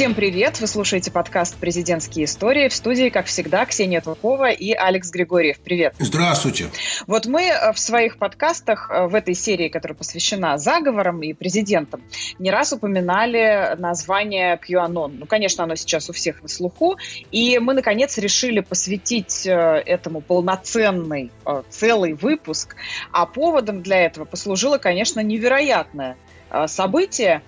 Всем привет! Вы слушаете подкаст «Президентские истории». В студии, как всегда, Ксения Толкова и Алекс Григорьев. Привет! Здравствуйте! Вот мы в своих подкастах в этой серии, которая посвящена заговорам и президентам, не раз упоминали название QAnon. Ну, конечно, оно сейчас у всех на слуху. И мы, наконец, решили посвятить этому полноценный, целый выпуск. А поводом для этого послужило, конечно, невероятное событие.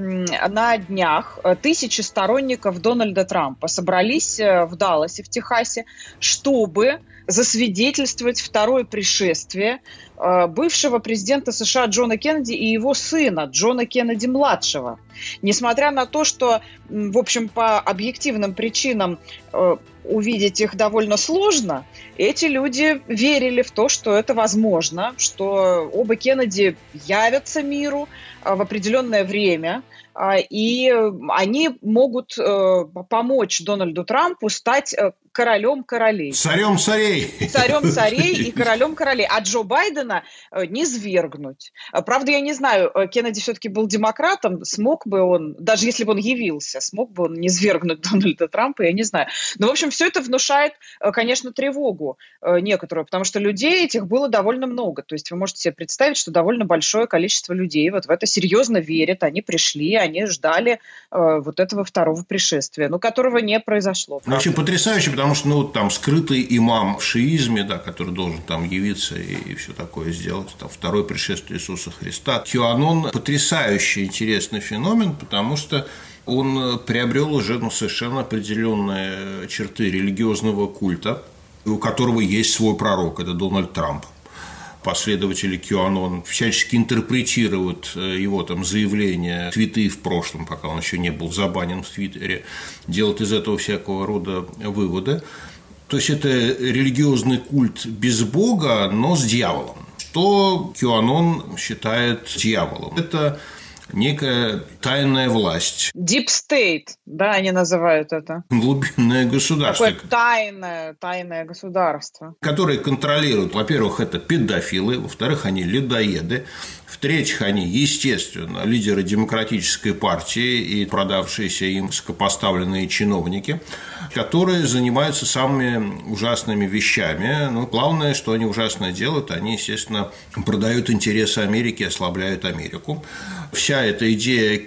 На днях тысячи сторонников Дональда Трампа собрались в Далласе, в Техасе, чтобы засвидетельствовать второе пришествие бывшего президента США Джона Кеннеди и его сына Джона Кеннеди-младшего. Несмотря на то, что, в общем, по объективным причинам увидеть их довольно сложно, эти люди верили в то, что это возможно, что оба Кеннеди явятся миру в определенное время, и они могут помочь Дональду Трампу стать королем королей. Царем царей. Царем царей и королем королей. А Джо Байдена низвергнуть. Правда, я не знаю, Кеннеди все-таки был демократом, смог бы он, даже если бы он явился, смог бы он низвергнуть Дональда Трампа, я не знаю. Но, в общем, все это внушает, конечно, тревогу некоторую, потому что людей этих было довольно много. То есть вы можете себе представить, что довольно большое количество людей вот в это серьезно верят, они пришли, они ждали вот этого второго пришествия, но которого не произошло. Ну, очень потрясающе, потому что там скрытый имам в шиизме, да, который должен там явиться и все такое сделать, там второе пришествие Иисуса Христа. QAnon – потрясающе интересный феномен, потому что он приобрел уже совершенно определенные черты религиозного культа, у которого есть свой пророк – это Дональд Трамп. Последователи QAnon всячески интерпретируют его там заявления, твиты в прошлом, пока он еще не был забанен в Твиттере, делают из этого всякого рода выводы. То есть это религиозный культ без Бога, но с дьяволом. Что QAnon считает дьяволом? Это некая тайная власть. Deep State, да, они называют это. Глубинное государство. Такое тайное государство. Которое контролирует, во-первых, это педофилы, во-вторых, они людоеды, в-третьих, они, естественно, лидеры демократической партии и продавшиеся им высокопоставленные чиновники, которые занимаются самыми ужасными вещами. Но главное, что они ужасно делают, они, естественно, продают интересы Америки, ослабляют Америку. Вся эта идея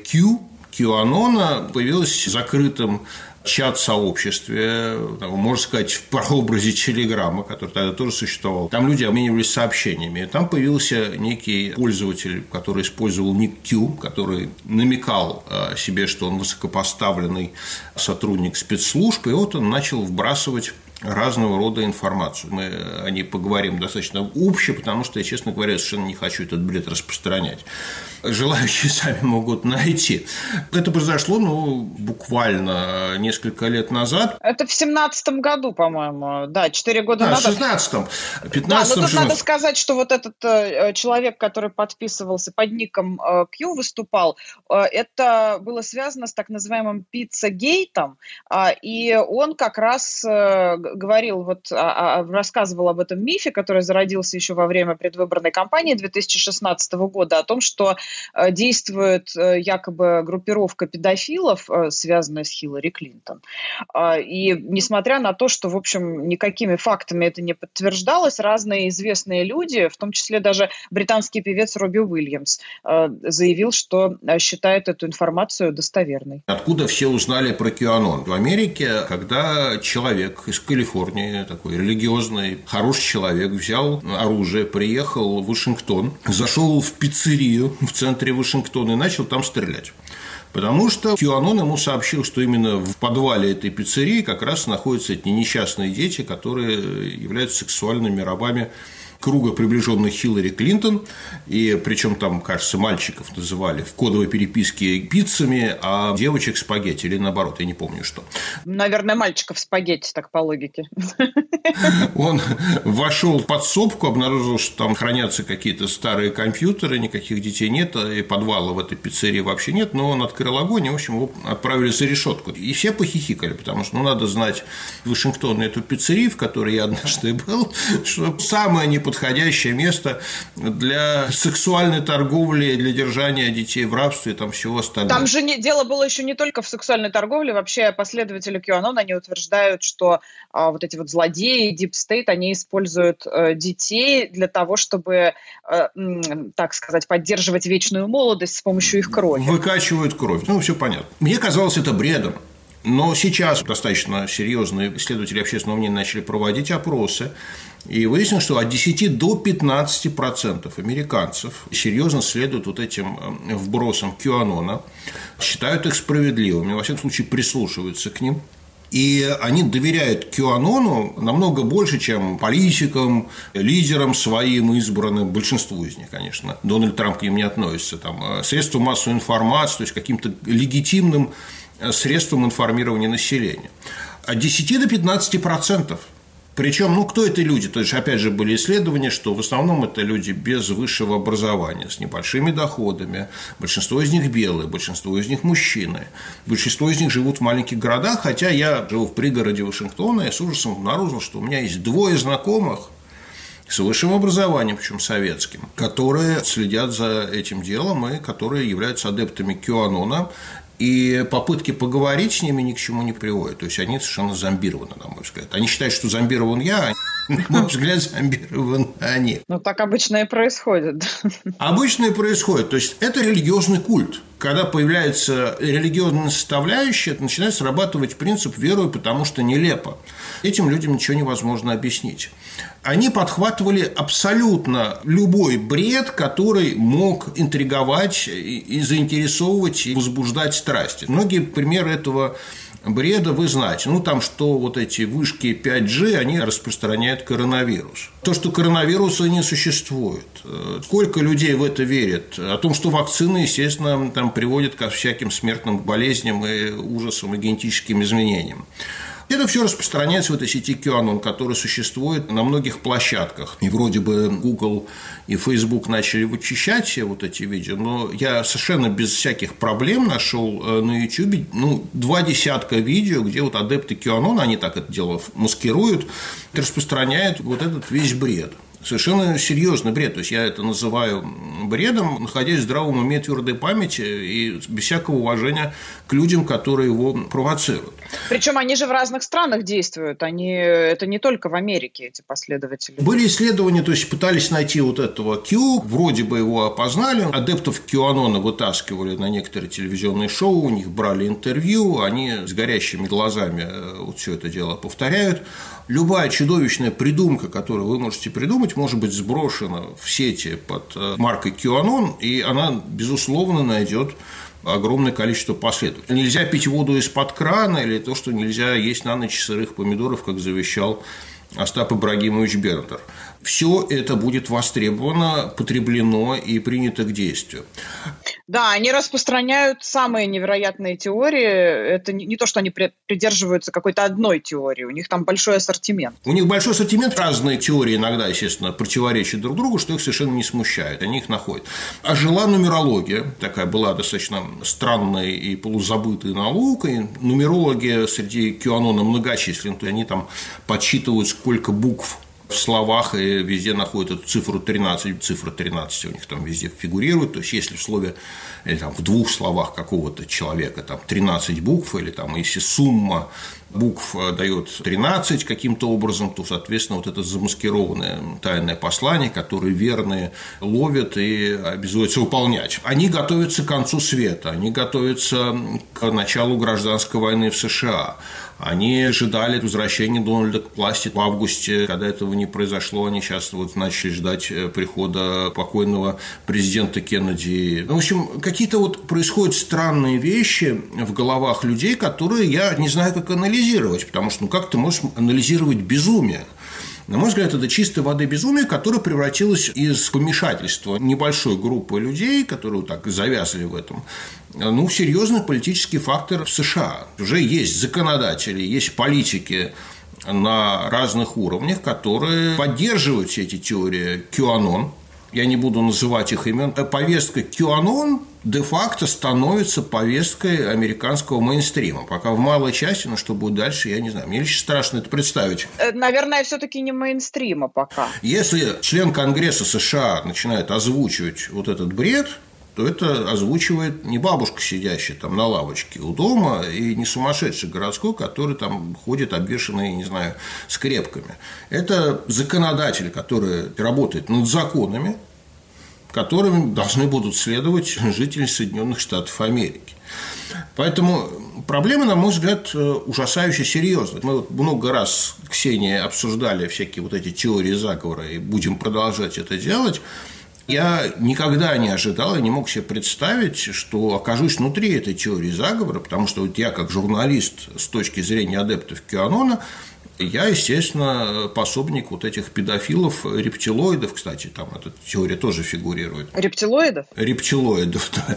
QAnon появилась в закрытом чат-сообществе, можно сказать, в прообразе Телеграма, который тогда тоже существовал. Там люди обменивались сообщениями. Там появился некий пользователь, который использовал ник Q, который намекал себе, что он высокопоставленный сотрудник спецслужб, и вот он начал вбрасывать разного рода информацию. Мы о ней поговорим достаточно обще, потому что я, честно говоря, совершенно не хочу этот бред распространять. Желающие сами могут найти. Это произошло, буквально несколько лет назад. Это в 17-м году, по-моему. Да, 4 года назад. В 16-м. 15-м. Да, но тут надо сказать, что вот этот человек, который подписывался под ником Q, выступал, это было связано с так называемым пиццагейтом, и он как раз говорил, рассказывал об этом мифе, который зародился еще во время предвыборной кампании 2016 года, о том, что действует якобы группировка педофилов, связанная с Хиллари Клинтон. И несмотря на то, что, в общем, никакими фактами это не подтверждалось, разные известные люди, в том числе даже британский певец Робби Уильямс, заявил, что считает эту информацию достоверной. Откуда все узнали про QAnon? В Америке, когда человек из Калифорнии, такой религиозный, хороший человек, взял оружие, приехал в Вашингтон, зашел в пиццерию в центре Вашингтона и начал там стрелять. Потому что QAnon ему сообщил, что именно в подвале этой пиццерии как раз находятся эти несчастные дети, которые являются сексуальными рабами круга приближенных Хиллари Клинтон, и причем там, кажется, мальчиков называли в кодовой переписке пиццами, а девочек спагетти, или наоборот, я не помню что. Наверное, мальчиков спагетти, так по логике. Он вошел в подсобку, обнаружил, что там хранятся какие-то старые компьютеры, никаких детей нет, и подвала в этой пиццерии вообще нет, но он открыл огонь, и, в общем, его отправили за решетку. И все похихикали, потому что надо знать в Вашингтоне эту пиццерию, в которой я однажды был, что самое неподходящее подходящее место для сексуальной торговли, для держания детей в рабстве и там всего остального. Там же дело было еще не только в сексуальной торговле. Вообще последователи QAnon, они утверждают, что вот эти вот злодеи, Deep State, они используют детей для того, чтобы, так сказать, поддерживать вечную молодость с помощью их крови. Выкачивают кровь. Ну, все понятно. Мне казалось это бредом. Но сейчас достаточно серьезные исследователи общественного мнения начали проводить опросы, и выяснилось, что от 10 до 15% американцев серьезно следуют вот этим вбросам QAnon, считают их справедливыми, во всяком случае прислушиваются к ним. И они доверяют QAnon намного больше, чем политикам, лидерам своим избранным, большинству из них, конечно. Дональд Трамп к ним не относится. Там, средствам массовой информации, то есть каким-то легитимным средством информирования населения. От 10 до 15%. Причем, кто это люди? То есть, опять же, были исследования, что в основном это люди без высшего образования, с небольшими доходами. Большинство из них белые, большинство из них мужчины. Большинство из них живут в маленьких городах, хотя я живу в пригороде Вашингтона, и с ужасом обнаружил, что у меня есть 2 знакомых с высшим образованием, причем советским, которые следят за этим делом и которые являются адептами QAnon. И попытки поговорить с ними ни к чему не приводят. То есть, они совершенно зомбированы, на мой взгляд. Они считают, что зомбирован я, а на мой взгляд, зомбированы они. Так обычно и происходит. Обычно и происходит. То есть, это религиозный культ. Когда появляется религиозная составляющая, это начинает срабатывать принцип «верую, потому что нелепо». Этим людям ничего невозможно объяснить. Они подхватывали абсолютно любой бред, который мог интриговать и заинтересовывать, и возбуждать страсти. Многие примеры этого бреда вы знаете. Там, что вот эти вышки 5G, они распространяют коронавирус. То, что коронавируса не существует. Сколько людей в это верят? О том, что вакцины, естественно, там приводят ко всяким смертным болезням и ужасам, и генетическим изменениям. Это все распространяется в этой сети QAnon, которая существует на многих площадках. И вроде бы Google и Facebook начали вычищать все вот эти видео, но я совершенно без всяких проблем нашел на YouTube 20 видео, где вот адепты QAnon, они так это дело маскируют, распространяют вот этот весь бред. Совершенно серьезный бред. То есть, я это называю бредом, находясь в здравом уме и твердой памяти и без всякого уважения к людям, которые его провоцируют. Причем они же в разных странах действуют. Это не только в Америке, эти последователи. Были исследования, то есть, пытались найти вот этого Q, вроде бы его опознали. Адептов QAnon вытаскивали на некоторые телевизионные шоу, у них брали интервью, они с горящими глазами вот все это дело повторяют. Любая чудовищная придумка, которую вы можете придумать, может быть сброшена в сети под маркой QAnon, и она, безусловно, найдет огромное количество последователей. Нельзя пить воду из-под крана, или то, что нельзя есть на ночь сырых помидоров, как завещал Остап Ибрагимович Бернтер. Все это будет востребовано, потреблено и принято к действию. Да, они распространяют самые невероятные теории. Это не то, что они придерживаются какой-то одной теории. У них там большой ассортимент. У них большой ассортимент. Разные теории иногда, естественно, противоречат друг другу, что их совершенно не смущает. Они их находят. А жила нумерология. Такая была достаточно странная и полузабытая наука. И нумерологи среди QAnon многочисленны. Они там подсчитывают, сколько букв в словах, и везде находят эту цифру 13, цифра 13 у них там везде фигурирует, то есть, если в слове, или там в 2 словах какого-то человека там 13 букв, или там если сумма букв дает 13 каким-то образом, то, соответственно, вот это замаскированное тайное послание, которое верные ловят и обязуются выполнять. Они готовятся к концу света, они готовятся к началу гражданской войны в США. Они ожидали возвращения Дональда к власти в августе. Когда этого не произошло, они сейчас вот начали ждать прихода покойного президента Кеннеди. В общем, какие-то вот происходят странные вещи в головах людей, которые я не знаю, как анализировать, потому что как ты можешь анализировать безумие? На мой взгляд, это чистой воды безумие, которое превратилось из помешательства небольшой группы людей, которые так завязли в этом, в серьезный политический фактор в США. Уже есть законодатели, есть политики на разных уровнях, которые поддерживают все эти теории QAnon. Я не буду называть их имен. Повестка QAnon де-факто становится повесткой американского мейнстрима. Пока в малой части, но что будет дальше, я не знаю. Мне лично страшно это представить. Наверное, все-таки не мейнстрима пока. Если член Конгресса США начинает озвучивать вот этот бред, то это озвучивает не бабушка, сидящая там на лавочке у дома, и не сумасшедший городской, который там ходит обвешанный, не знаю, скрепками. Это законодатель, который работает над законами, которым должны будут следовать жители Соединенных Штатов Америки. Поэтому проблема, на мой взгляд, ужасающе серьезная. Мы много раз, Ксения, обсуждали всякие вот эти теории заговора и будем продолжать это делать. Я никогда не ожидал и не мог себе представить, что окажусь внутри этой теории заговора, потому что вот я, как журналист с точки зрения адептов QAnon, я, естественно, пособник вот этих педофилов, рептилоидов, кстати, там эта теория тоже фигурирует. Рептилоидов? Рептилоидов, да.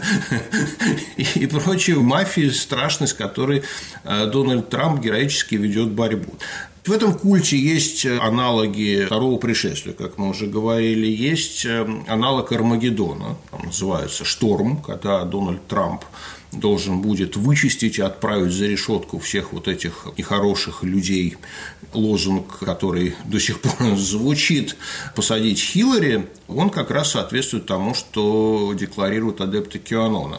И прочей мафии страшной, с которой Дональд Трамп героически ведет борьбу. В этом культе есть аналоги второго пришествия, как мы уже говорили, есть аналог Армагеддона, там называется «Шторм», когда Дональд Трамп должен будет вычистить и отправить за решетку всех вот этих нехороших людей, лозунг, который до сих пор звучит, посадить Хиллари, он как раз соответствует тому, что декларируют адепты QAnon.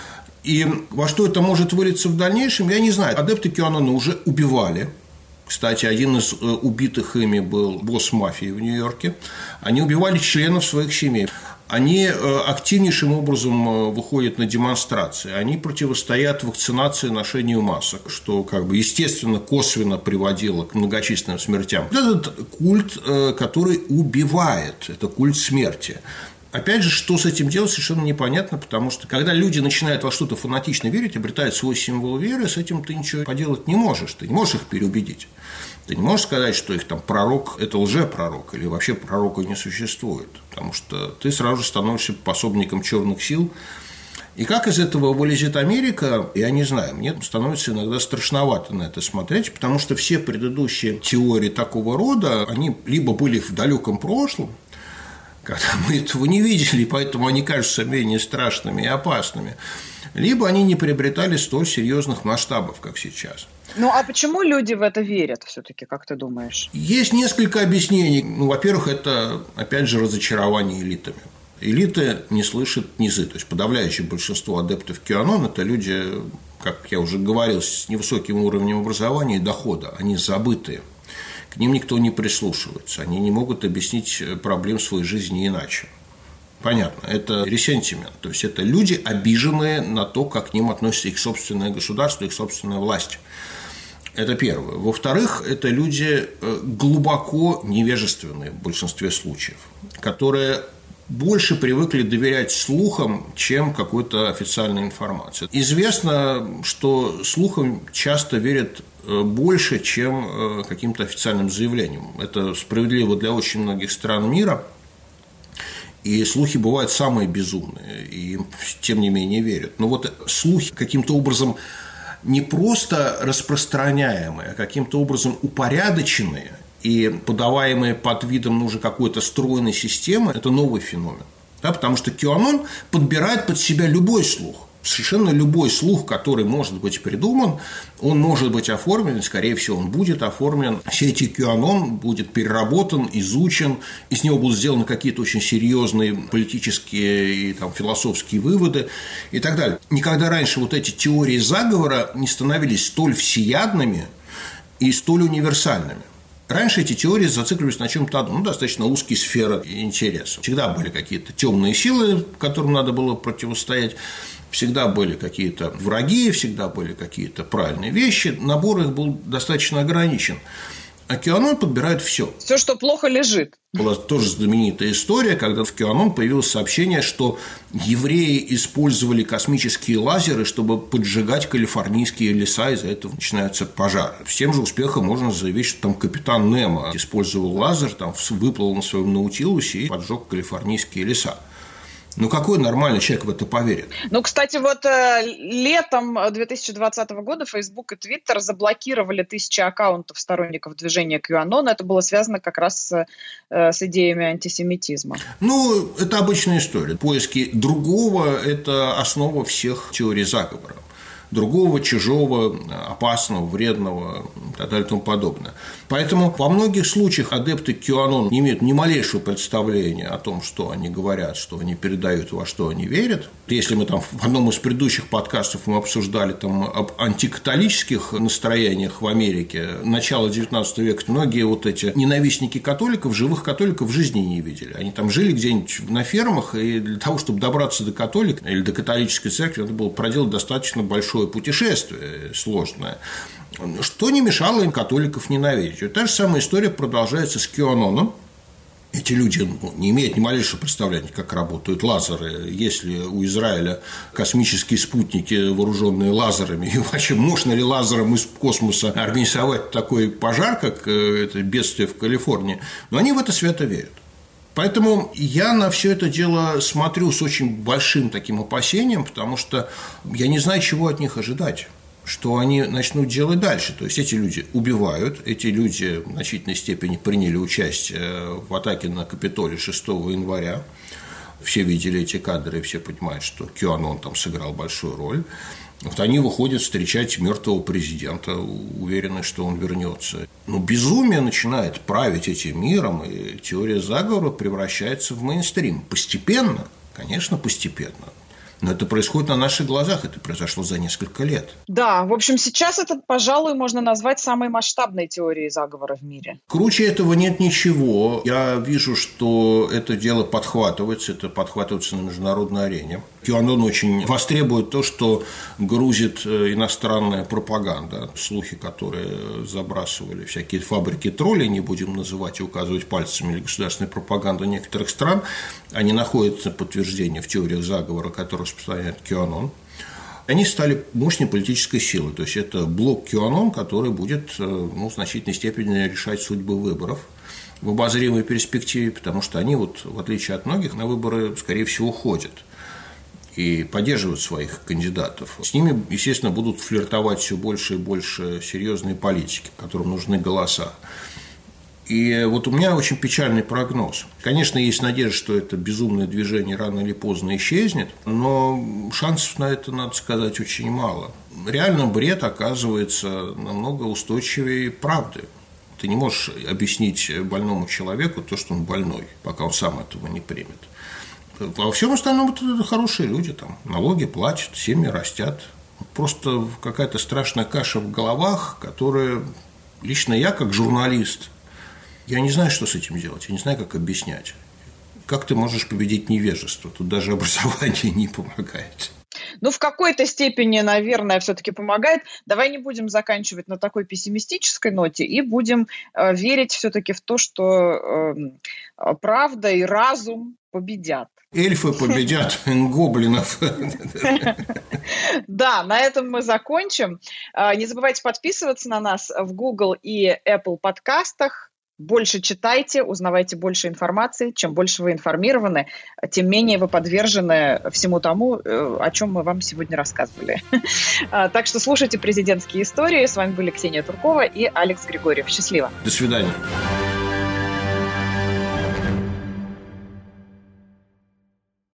И во что это может вылиться в дальнейшем, я не знаю. Адепты QAnon уже убивали. Кстати, один из убитых ими был босс мафии в Нью-Йорке. Они убивали членов своих семей. Они активнейшим образом выходят на демонстрации. Они противостоят вакцинации и ношению масок, что, естественно, косвенно приводило к многочисленным смертям. Этот культ, который убивает, это культ смерти. Опять же, что с этим делать, совершенно непонятно, потому что, когда люди начинают во что-то фанатично верить, обретают свой символ веры, с этим ты ничего поделать не можешь, ты не можешь их переубедить. Ты не можешь сказать, что их там пророк – это лжепророк, или вообще пророка не существует, потому что ты сразу же становишься пособником черных сил. И как из этого вылезет Америка, я не знаю. Мне становится иногда страшновато на это смотреть, потому что все предыдущие теории такого рода, они либо были в далеком прошлом, когда мы этого не видели, поэтому они кажутся менее страшными и опасными, либо они не приобретали столь серьезных масштабов, как сейчас. Ну, а почему люди в это верят все-таки, как ты думаешь? Есть несколько объяснений. Во-первых, это, опять же, разочарование элитами. Элиты не слышат низы. То есть, подавляющее большинство адептов QAnon – это люди, как я уже говорил, с невысоким уровнем образования и дохода. Они забытые. К ним никто не прислушивается. Они не могут объяснить проблем своей жизни иначе. Понятно, это ресентимент. То есть, это люди, обиженные на то, как к ним относится их собственное государство, их собственная власть. Это первое. Во-вторых, это люди глубоко невежественные в большинстве случаев, которые больше привыкли доверять слухам, чем какой-то официальной информации. Известно, что слухам часто верят больше, чем каким-то официальным заявлениям. Это справедливо для очень многих стран мира. И слухи бывают самые безумные, и тем не менее верят. Но вот слухи каким-то образом не просто распространяемые, а каким-то образом упорядоченные и подаваемые под видом уже какой-то стройной системы – это новый феномен. Да, потому что QAnon подбирает под себя любой слух. Совершенно любой слух, который может быть придуман, он может быть оформлен, скорее всего, он будет оформлен. Сеть QAnon будет переработан, изучен, из него будут сделаны какие-то очень серьезные политические и философские выводы и так далее. Никогда раньше вот эти теории заговора не становились столь всеядными и столь универсальными. Раньше эти теории зацикливались на чем-то одном, достаточно узкие сферы интересов. Всегда были какие-то темные силы, которым надо было противостоять. Всегда были какие-то враги, всегда были какие-то правильные вещи, набор их был достаточно ограничен. А QAnon подбирает все. Все, что плохо лежит. Была тоже знаменитая история, когда в QAnon появилось сообщение, что евреи использовали космические лазеры, чтобы поджигать калифорнийские леса, из-за этого начинаются пожары. С тем же успехом можно заявить, что там капитан Немо использовал лазер, выплыл на своем наутилусе и поджег калифорнийские леса. Ну, какой нормальный человек в это поверит? Ну, кстати, вот летом 2020 года Facebook и Twitter заблокировали 1000 аккаунтов сторонников движения QAnon. Это было связано как раз с идеями антисемитизма. Ну, это обычная история. Поиски другого – это основа всех теорий заговора. Другого, чужого, опасного, вредного и так далее и тому подобное. Поэтому во многих случаях адепты QAnon не имеют ни малейшего представления о том, что они говорят, что они передают, во что они верят. Если мы там в одном из предыдущих подкастов мы обсуждали там об антикатолических настроениях в Америке начала XIX века, многие вот эти ненавистники католиков, живых католиков в жизни не видели. Они там жили где-нибудь на фермах, и для того, чтобы добраться до католика или до католической церкви, надо было проделать достаточно большое путешествие сложное, что не мешало им католиков ненавидеть. И та же самая история продолжается с QAnon. Эти люди не имеют ни малейшего представления, как работают лазеры. Если у Израиля космические спутники, вооруженные лазерами, и вообще можно ли лазером из космоса организовать такой пожар, как это бедствие в Калифорнии, но они в это свято верят. Поэтому я на все это дело смотрю с очень большим таким опасением, потому что я не знаю, чего от них ожидать, что они начнут делать дальше. То есть эти люди убивают, эти люди в значительной степени приняли участие в атаке на Капитолий 6 января. Все видели эти кадры, и все понимают, что QAnon там сыграл большую роль. Вот они выходят встречать мертвого президента, уверены, что он вернется. Но безумие начинает править этим миром, и теория заговора превращается в мейнстрим. Постепенно, конечно, постепенно. Но это происходит на наших глазах, это произошло за несколько лет. Да, в общем, сейчас это, пожалуй, можно назвать самой масштабной теорией заговора в мире. Круче этого нет ничего. Я вижу, что это дело подхватывается, это подхватывается на международной арене. QAnon очень востребует то, что грузит иностранная пропаганда. Слухи, которые забрасывали всякие фабрики троллей, не будем называть и указывать пальцами, или государственная пропаганда некоторых стран, они находят подтверждение в теориях заговора, которые распространяет QAnon. Они стали мощной политической силой. То есть это блок QAnon, который будет в значительной степени решать судьбы выборов в обозримой перспективе, потому что они, вот, в отличие от многих, на выборы, скорее всего, ходят и поддерживают своих кандидатов. С ними, естественно, будут флиртовать все больше и больше серьезные политики, которым нужны голоса. И вот у меня очень печальный прогноз. Конечно, есть надежда, что это безумное движение рано или поздно исчезнет, но шансов на это, надо сказать, очень мало. Реально бред оказывается намного устойчивее правды. Ты не можешь объяснить больному человеку то, что он больной, пока он сам этого не примет. Во всем остальном это хорошие люди, там, налоги платят, семьи растят. Просто какая-то страшная каша в головах, которая лично я, как журналист, я не знаю, что с этим делать, я не знаю, как объяснять. Как ты можешь победить невежество? Тут даже образование не помогает. Ну, в какой-то степени, наверное, все-таки помогает. Давай не будем заканчивать на такой пессимистической ноте и будем верить все-таки в то, что правда и разум победят. Эльфы победят гоблинов. Да, на этом мы закончим. Не забывайте подписываться на нас в Google и Apple подкастах. Больше читайте, узнавайте больше информации. Чем больше вы информированы, тем менее вы подвержены всему тому, о чем мы вам сегодня рассказывали. Так что слушайте президентские истории. С вами были Ксения Туркова и Алекс Григорьев. Счастливо. До свидания.